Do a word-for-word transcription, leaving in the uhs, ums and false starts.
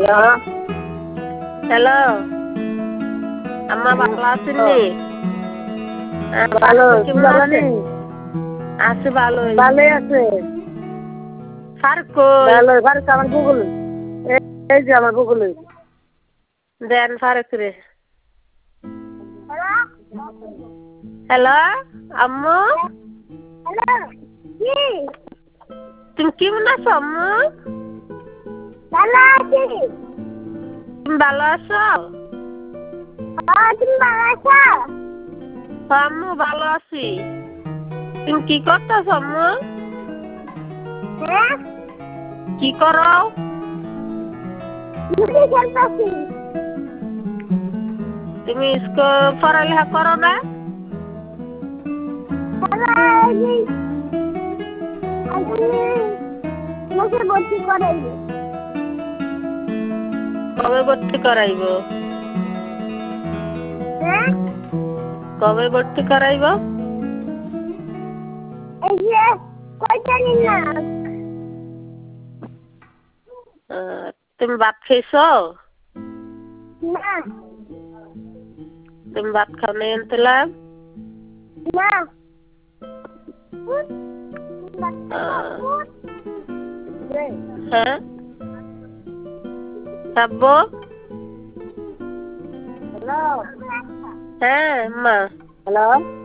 Hello আম্মা ভালো আছেন নি? ভালো কেমন ভালো আছেন? নেই আছে ভালোই। ভালোই আছে ফারুক কই? ভালো ফারুক আমার গুগল এই যে আমার গুগলে দেন ফারুক রে। হ্যালো আম্মু হ্যালো কি তুমি কেমন আছো আম্মু? ভালো আছি তুমি ভালো আছো? হ্যাঁ তুমি ভালো আছো আম্মু ভালো আছি। তুমি কি করতেছ আম্মু? হ্যাঁ কি করো? লুডো খেলতেছি তুমি স্কুল পড়ালেখা করো না? আমাকে ভর্তি করাইবে কবে ভর্তি করাইব? হ্যাঁ কবে ভর্তি করাইব? এই যে কয়টা নিনা আহ, তুমি ভাত খেয়েছো? না তুমি ভাত খাও নাই আনতেলাম? না হ্যাঁ খাবো? হ্যালো হ্যাঁ মা হ্যালো